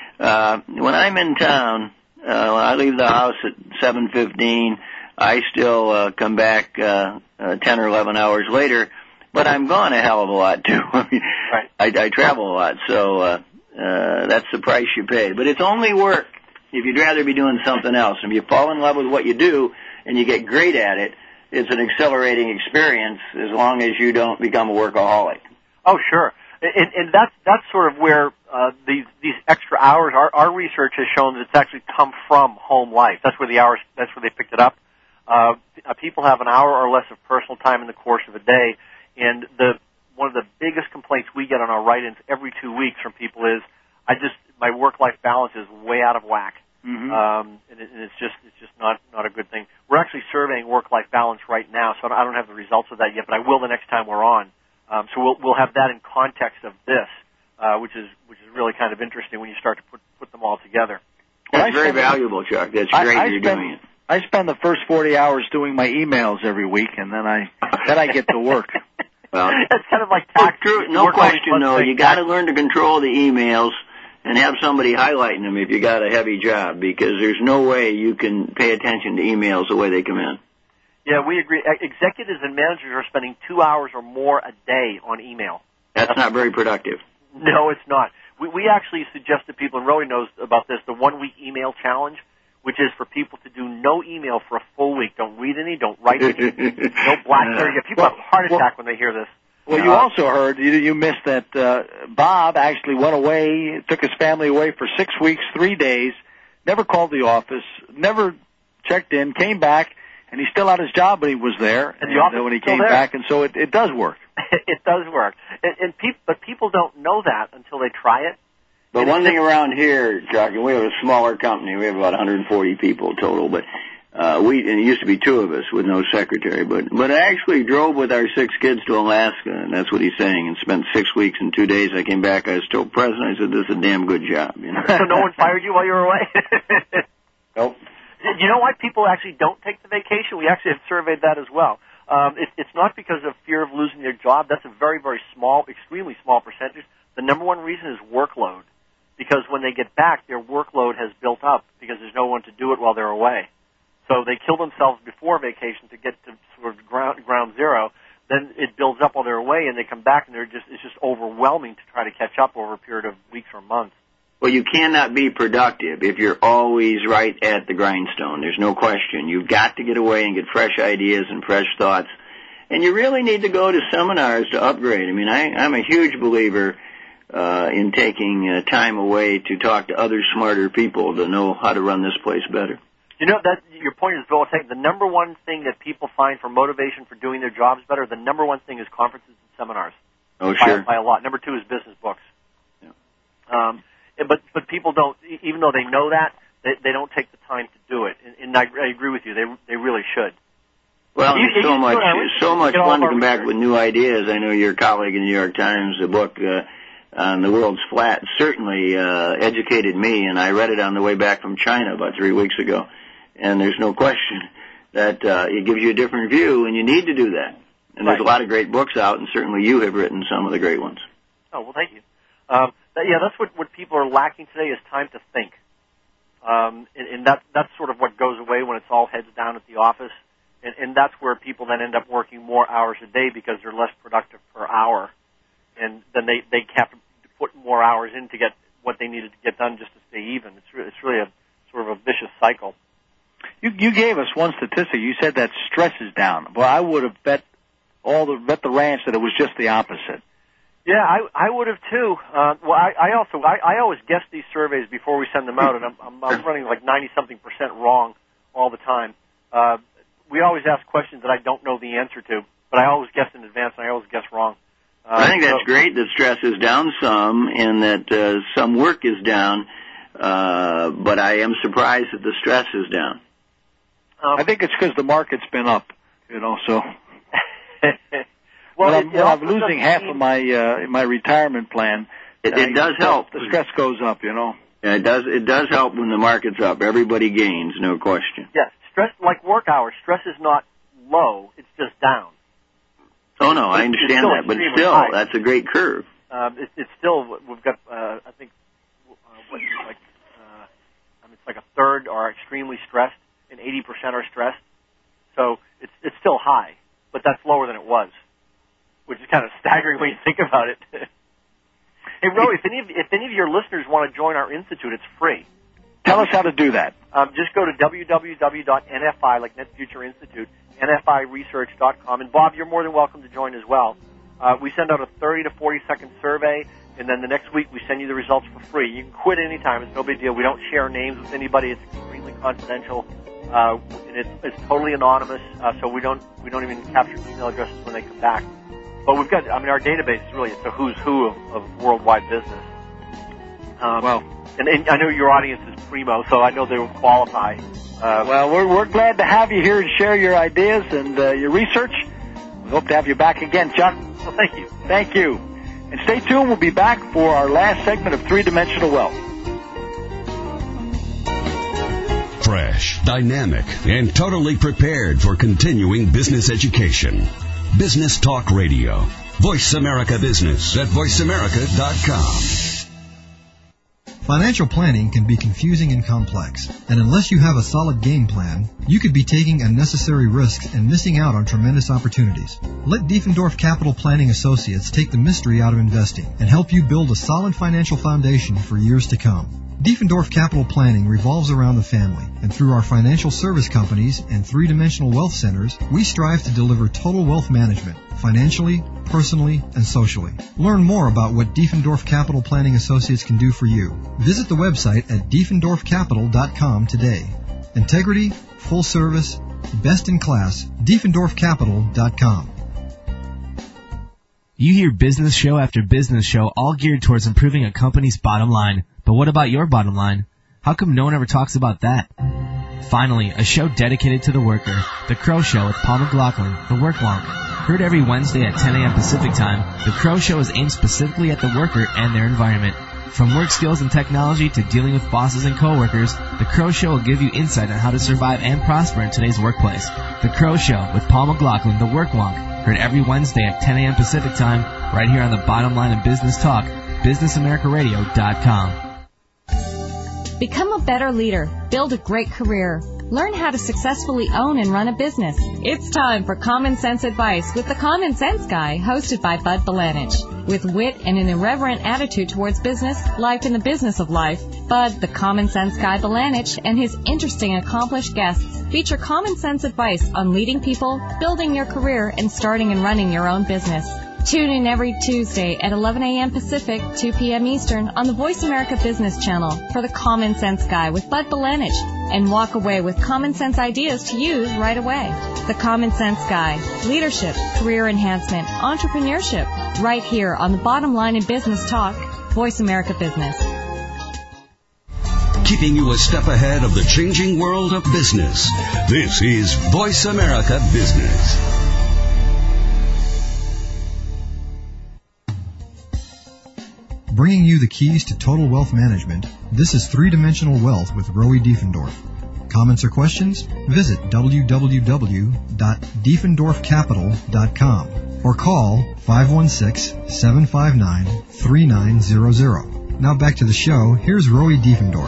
when I'm in town, when I leave the house at 7:15, I still come back 10 or 11 hours later, but I'm gone a hell of a lot, too. I mean, right. I travel a lot, so that's the price you pay. But it's only work if you'd rather be doing something else. If you fall in love with what you do and you get great at it, it's an accelerating experience as long as you don't become a workaholic. Oh, sure. And that's sort of where these extra hours, our research has shown that it's actually come from home life. That's where they picked it up. People have an hour or less of personal time in the course of a day, and one of the biggest complaints we get on our write-ins every 2 weeks from people is, my work-life balance is way out of whack. Mm-hmm. And it's just not a good thing. We're actually surveying work-life balance right now, so I don't have the results of that yet, but I will the next time we're on. So we'll have that in context of this, which is really kind of interesting when you start to put them all together. That's very valuable, Chuck. That's great you're doing it. I spend the first 40 hours doing my emails every week, and then I get to work. Well, that's kind of like tax. True, no question, though. You got to learn to control the emails and have somebody highlighting them if you got a heavy job, because there's no way you can pay attention to emails the way they come in. Yeah, we agree. Executives and managers are spending 2 hours or more a day on email. That's not very productive. No, it's not. We actually suggest to people, and Rory knows about this, the 1-week email challenge, which is for people to do no email for a full week. Don't read any, don't write any, no BlackBerry. People have a heart attack when they hear this. Well, you also heard, you missed that Bob actually went away, took his family away for 6 weeks, 3 days, never called the office, never checked in, came back, and he still had his job when he was there, and the office when he came back, and so it does work. It does work. But people don't know that until they try it. But one thing around here, Chuck, and we have a smaller company. We have about 140 people total, but and it used to be 2 of us with no secretary. But I actually drove with our 6 kids to Alaska, and that's what he's saying, and spent 6 weeks and 2 days. I came back. I was told President, I said, this is a damn good job. You know? So no one fired you while you were away? Nope. You know why people actually don't take the vacation? We actually have surveyed that as well. It's not because of fear of losing their job. That's a very, very small, extremely small percentage. The number one reason is workload. Because when they get back, their workload has built up because there's no one to do it while they're away. So they kill themselves before vacation to get to sort of ground zero. Then it builds up while they're away, and they come back, and it's just overwhelming to try to catch up over a period of weeks or months. Well, you cannot be productive if you're always right at the grindstone. There's no question. You've got to get away and get fresh ideas and fresh thoughts. And you really need to go to seminars to upgrade. I mean, I'm a huge believer in taking time away to talk to other smarter people to know how to run this place better. You know, that your point is well taken. The number one thing that people find for motivation for doing their jobs better, the number one thing is conferences and seminars. Oh, sure. By a lot. Number 2 is business books. Yeah. But people don't, even though they know that, they don't take the time to do it. And I agree with you. They really should. Well, it's so much fun to come back with new ideas. I know your colleague in the New York Times, the book on the world's flat, certainly educated me, and I read it on the way back from China about 3 weeks ago. And there's no question that it gives you a different view, and you need to do that. And there's a lot of great books out, and certainly you have written some of the great ones. Oh, well, thank you. That's what people are lacking today is time to think. And that's sort of what goes away when it's all heads down at the office. And that's where people then end up working more hours a day because they're less productive per hour. And then they have to put more hours in to get what they needed to get done just to stay even. It's really a sort of a vicious cycle. You gave us one statistic. You said that stress is down. Well, I would have bet the ranch that it was just the opposite. Yeah, I would have too. I always guess these surveys before we send them out, and I'm running like 90-something% wrong all the time. We always ask questions that I don't know the answer to, but I always guess in advance, and I always guess wrong. I think that's great that stress is down some, and that some work is down, but I am surprised that the stress is down. I think it's because the market's been up, so. Well, I'm losing half of my retirement plan. It does help. The stress goes up, Yeah, it does help when the market's up. Everybody gains, no question. Yes, stress, like work hours, stress is not low, it's just down. Oh, no, I understand that, but still, high. That's a great curve. It's still, we've got, I think, it's like a third are extremely stressed, and 80% are stressed. So it's still high, but that's lower than it was, which is kind of staggering when you think about it. Hey, Roe, if any of your listeners want to join our institute, it's free. Tell us how to do that. Just go to www.nfi, like Net Future Institute, nfiresearch.com. And Bob, you're more than welcome to join as well. We send out a 30 to 40-second survey, and then the next week we send you the results for free. You can quit anytime. It's no big deal. We don't share names with anybody. It's extremely confidential. And it's totally anonymous, so we don't even capture email addresses when they come back. But we've got, our database is really, it's a who's who of worldwide business. And I know your audience is primo, so I know they will qualify. Well, we're glad to have you here and share your ideas and your research. We hope to have you back again, Chuck. Well, thank you. Thank you. And stay tuned. We'll be back for our last segment of Three-Dimensional Wealth. Fresh, dynamic, and totally prepared for continuing business education. Business Talk Radio. Voice America Business at voiceamerica.com. Financial planning can be confusing and complex, and unless you have a solid game plan, you could be taking unnecessary risks and missing out on tremendous opportunities. Let Diefendorf Capital Planning Associates take the mystery out of investing and help you build a solid financial foundation for years to come. Diefendorf Capital Planning revolves around the family, and through our financial service companies and three-dimensional wealth centers, we strive to deliver total wealth management, financially, personally, and socially. Learn more about what Diefendorf Capital Planning Associates can do for you. Visit the website at diefendorfcapital.com today. Integrity, full service, best in class, diefendorfcapital.com. You hear business show after business show all geared towards improving a company's bottom line. But what about your bottom line? How come no one ever talks about that? Finally, a show dedicated to the worker, The Crow Show with Paul McLaughlin, the Work Wonk. Heard every Wednesday at 10 a.m. Pacific Time, The Crow Show is aimed specifically at the worker and their environment. From work skills and technology to dealing with bosses and coworkers, The Crow Show will give you insight on how to survive and prosper in today's workplace. The Crow Show with Paul McLaughlin, the Work Wonk. Heard every Wednesday at 10 a.m. Pacific Time, right here on the Bottom Line of Business Talk, BusinessAmericaRadio.com. Become a better leader. Build a great career. Learn how to successfully own and run a business. It's time for Common Sense Advice with the Common Sense Guy, hosted by Bud Belanich. With wit and an irreverent attitude towards business, life, and the business of life, Bud, the Common Sense Guy Belanich, and his interesting, accomplished guests feature common sense advice on leading people, building your career, and starting and running your own business. Tune in every Tuesday at 11 a.m. Pacific, 2 p.m. Eastern on the Voice America Business Channel for the Common Sense Guy with Bud Belanich, and walk away with common sense ideas to use right away. The Common Sense Guy, leadership, career enhancement, entrepreneurship, right here on the Bottom Line in Business Talk, Voice America Business. Keeping you a step ahead of the changing world of business. This is Voice America Business. Bringing you the keys to total wealth management, this is Three-Dimensional Wealth with Rowie Diefendorf. Comments or questions? Visit www.diefendorfcapital.com or call 516-759-3900. Now back to the show. Here's Rowie Diefendorf.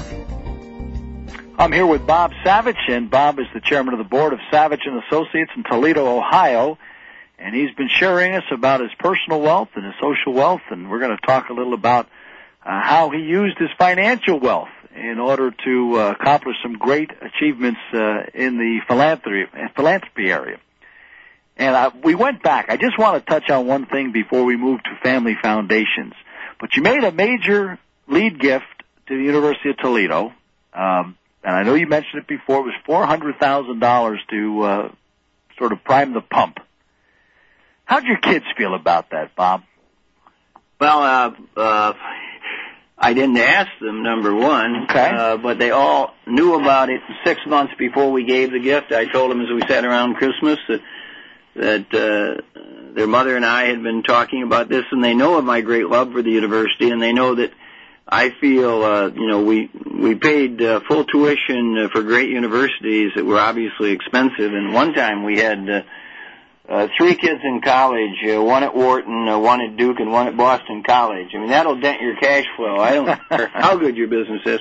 I'm here with Bob Savage, and Bob is the chairman of the board of Savage & Associates in Toledo, Ohio. And he's been sharing us about his personal wealth and his social wealth, and we're going to talk a little about how he used his financial wealth in order to accomplish some great achievements in the philanthropy area. And we went back. I just want to touch on one thing before we move to family foundations. But you made a major lead gift to the University of Toledo, and I know you mentioned it before. It was $400,000 to sort of prime the pump. How'd your kids feel about that, Bob? Well, I didn't ask them, number one, okay. But they all knew about it 6 months before we gave the gift. I told them as we sat around Christmas that their mother and I had been talking about this, and they know of my great love for the university, and they know that I feel, we paid full tuition for great universities that were obviously expensive, and one time we had 3 kids in college, one at Wharton, one at Duke, and one at Boston College. I mean, that'll dent your cash flow. I don't care how good your business is.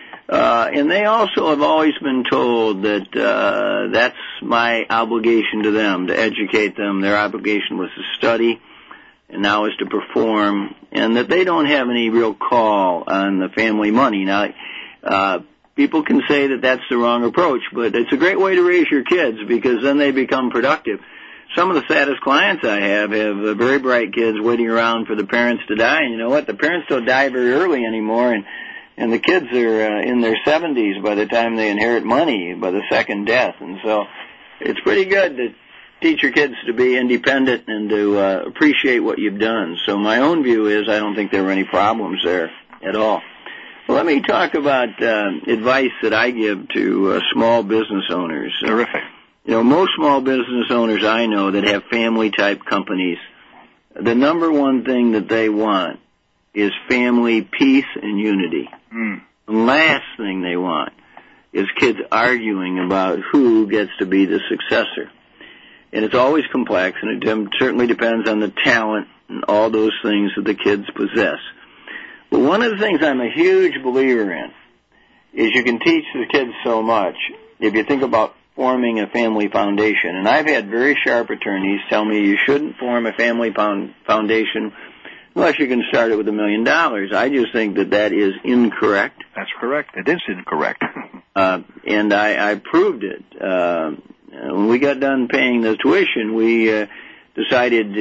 And they also have always been told that that's my obligation to them, to educate them. Their obligation was to study, and now is to perform, and that they don't have any real call on the family money. Now, people can say that that's the wrong approach, but it's a great way to raise your kids because then they become productive. Some of the saddest clients I have very bright kids waiting around for the parents to die, and you know what? The parents don't die very early anymore, and the kids are in their 70s by the time they inherit money by the second death. And so it's pretty good to teach your kids to be independent and to appreciate what you've done. So my own view is I don't think there were any problems there at all. Well, let me talk about advice that I give to small business owners. Terrific. Most small business owners I know that have family-type companies, the number one thing that they want is family peace and unity. The last thing they want is kids arguing about who gets to be the successor. And it's always complex, and it certainly depends on the talent and all those things that the kids possess. But one of the things I'm a huge believer in is you can teach the kids so much if you think about forming a family foundation. And I've had very sharp attorneys tell me you shouldn't form a family foundation unless you can start it with $1 million. I just think that is incorrect. That's correct. It is incorrect. And I proved it. When we got done paying the tuition, we decided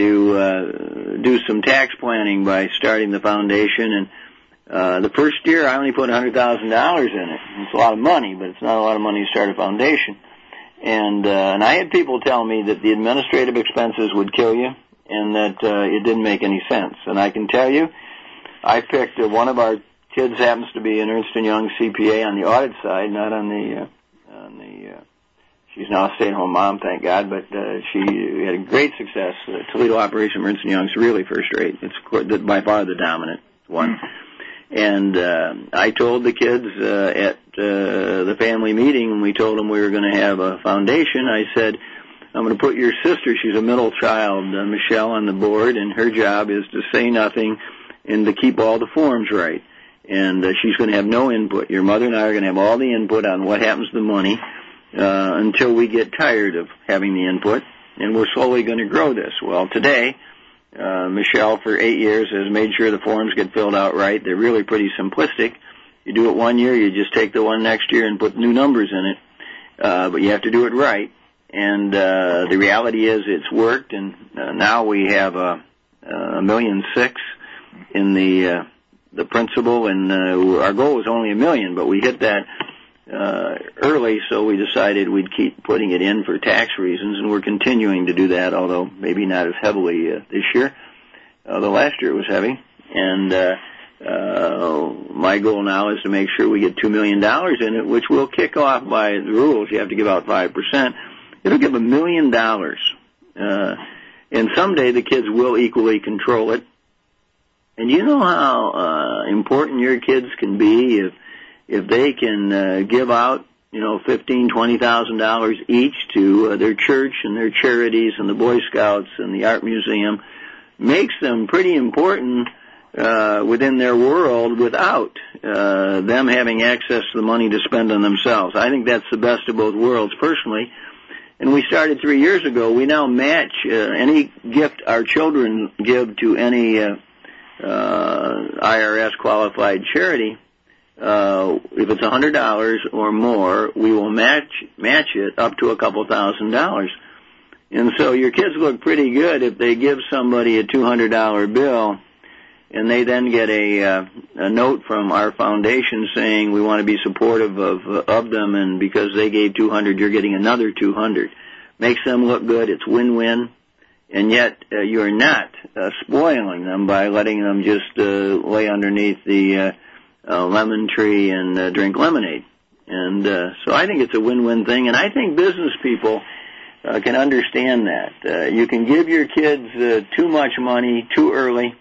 to do some tax planning by starting the foundation. And the first year, I only put $100,000 in it. It's a lot of money, but it's not a lot of money to start a foundation. And I had people tell me that the administrative expenses would kill you, and that it didn't make any sense. And I can tell you, I picked one of our kids happens to be an Ernst & Young CPA on the audit side, not on the she's now a stay-at-home mom, thank God, but she had a great success. Toledo operation of Ernst & Young's really first rate. It's by far the dominant one. And I told the kids at the family meeting when we told them we were going to have a foundation, I said, I'm going to put your sister, she's a middle child, Michelle, on the board, and her job is to say nothing and to keep all the forms right. And she's going to have no input. Your mother and I are going to have all the input on what happens to the money until we get tired of having the input, and we're slowly going to grow this. Well, today, Michelle, for 8 years, has made sure the forms get filled out right. They're really pretty simplistic. You do it one year, you just take the one next year and put new numbers in it, but you have to do it right. And the reality is it's worked, and now we have $1.6 million in the principal, and our goal was only $1 million, but we hit that early, so we decided we'd keep putting it in for tax reasons, and we're continuing to do that, although maybe not as heavily this year. The last year it was heavy, and my goal now is to make sure we get $2 million in it, which will kick off by the rules. You have to give out 5%. It'll give $1 million, and someday the kids will equally control it. And you know how important your kids can be if they can give out, $15,000, $20,000 each to their church and their charities and the Boy Scouts and the Art Museum. Makes them pretty important within their world without them having access to the money to spend on themselves. I think that's the best of both worlds, personally. And we started 3 years ago. We now match any gift our children give to any IRS qualified charity. If it's $100 or more, we will match it up to a couple $1,000s. And so your kids look pretty good if they give somebody a $200 bill, and they then get a note from our foundation saying we want to be supportive of them, and because they gave $200, you're getting another $200. Makes them look good. It's win-win. And yet you're not spoiling them by letting them just lay underneath the lemon tree and drink lemonade. And so I think it's a win-win thing, and I think business people can understand that. You can give your kids too much money too early,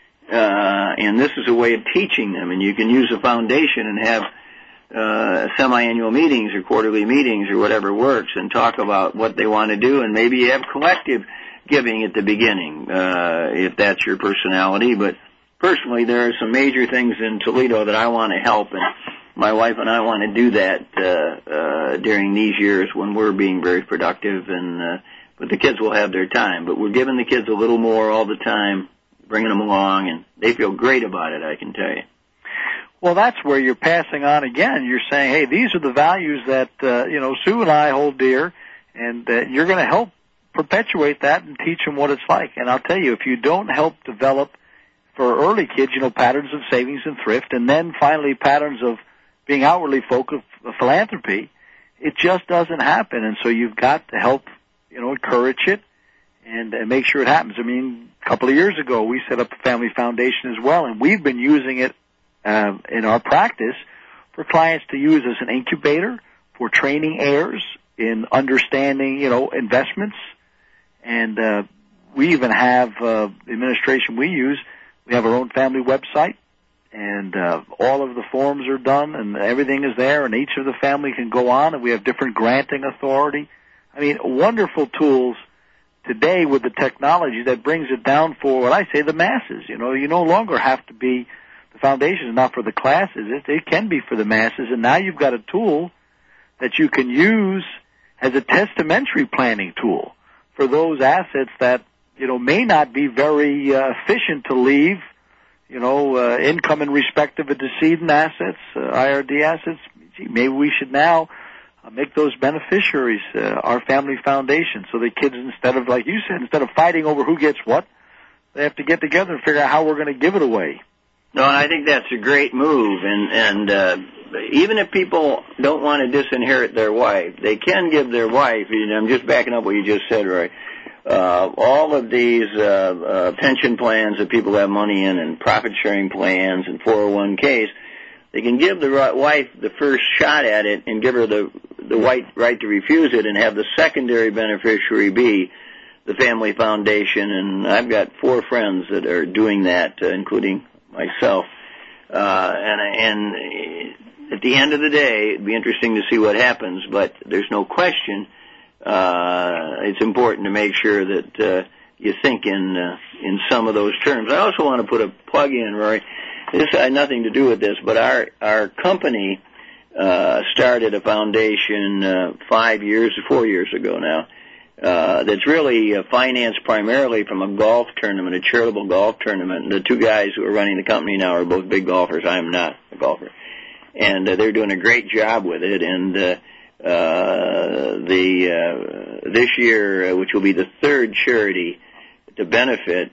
and this is a way of teaching them, and you can use a foundation and have semi-annual meetings or quarterly meetings or whatever works and talk about what they want to do, and maybe you have collective giving at the beginning, if that's your personality. But personally, there are some major things in Toledo that I want to help, and my wife and I want to do that during these years when we're being very productive, and but the kids will have their time. But we're giving the kids a little more all the time, bringing them along, and they feel great about it, I can tell you. Well, that's where you're passing on again. You're saying, hey, these are the values that, Sue and I hold dear, and you're going to help perpetuate that and teach them what it's like. And I'll tell you, if you don't help develop for early kids, patterns of savings and thrift, and then finally patterns of being outwardly focused, philanthropy, it just doesn't happen. And so you've got to help, encourage it and make sure it happens. I mean, a couple of years ago, we set up a family foundation as well, and we've been using it in our practice for clients to use as an incubator for training heirs in understanding, investments. And we even have the administration we use. We have our own family website, and all of the forms are done, and everything is there, and each of the family can go on, and we have different granting authority. I mean, wonderful tools today with the technology that brings it down for what I say the masses. You no longer have to be, the foundation is not for the classes. It can be for the masses, and now you've got a tool that you can use as a testamentary planning tool for those assets that, may not be very efficient to leave, income in respect of a decedent assets, IRD assets. Gee, maybe we should now make those beneficiaries our family foundation, so the kids, instead of, like you said, instead of fighting over who gets what, they have to get together and figure out how we're going to give it away. No, and I think that's a great move, and even if people don't want to disinherit their wife, they can give their wife, I'm just backing up what you just said, Roy, all of these pension plans that people have money in and profit-sharing plans and 401ks, they can give the wife the first shot at it and give her the right to refuse it and have the secondary beneficiary be the family foundation. And I've got 4 friends that are doing that, including myself. And at the end of the day, it'd be interesting to see what happens, but there's no question it's important to make sure that you think in some of those terms. I also want to put a plug in, Rory. This had nothing to do with this, but our company started a foundation 4 years ago now, that's really financed primarily from a golf tournament, a charitable golf tournament. And the 2 guys who are running the company now are both big golfers. I am not a golfer. And they're doing a great job with it. And this year, which will be the 3rd charity to benefit,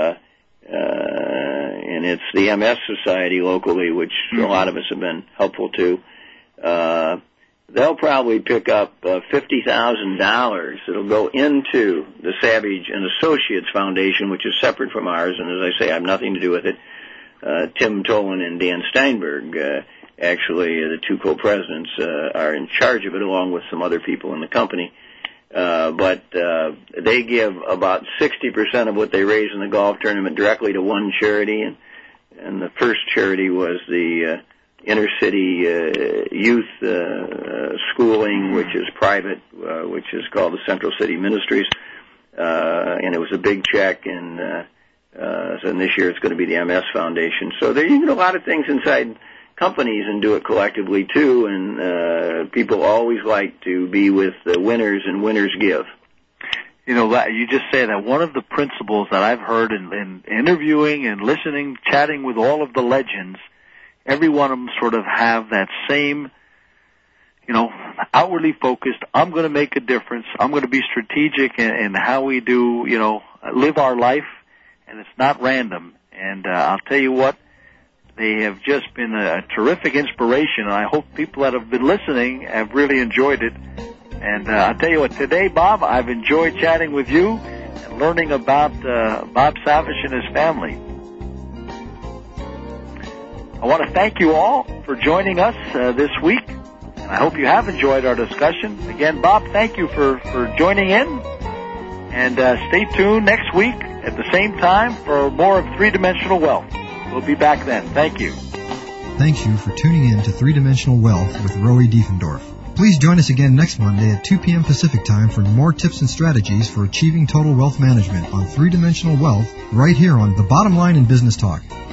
and it's the MS Society locally, which a lot of us have been helpful to. They'll probably pick up $50,000 that'll go into the Savage and Associates Foundation, which is separate from ours, and as I say, I have nothing to do with it. Tim Tolan and Dan Steinberg, actually, the 2 co-presidents, are in charge of it, along with some other people in the company. But they give about 60% of what they raise in the golf tournament directly to one charity, and the first charity was the inner city youth schooling, which is private, which is called the Central City Ministries, and it was a big check, and so this year it's going to be the MS Foundation. So there, you can do a lot of things inside companies and do it collectively too, and people always like to be with the winners, and winners give. You know, you just say that one of the principles that I've heard in interviewing and listening, chatting with all of the legends, every one of them sort of have that same, outwardly focused, I'm going to make a difference, I'm going to be strategic in how we do, live our life, and it's not random. And I'll tell you what, they have just been a terrific inspiration, and I hope people that have been listening have really enjoyed it. And I'll tell you what, today, Bob, I've enjoyed chatting with you and learning about Bob Savish and his family. I want to thank you all for joining us this week, and I hope you have enjoyed our discussion. Again, Bob, thank you for joining in, and stay tuned next week at the same time for more of Three-Dimensional Wealth. We'll be back then. Thank you. Thank you for tuning in to Three-Dimensional Wealth with Roy Diefendorf. Please join us again next Monday at 2 p.m. Pacific Time for more tips and strategies for achieving total wealth management on Three-Dimensional Wealth right here on The Bottom Line in Business Talk.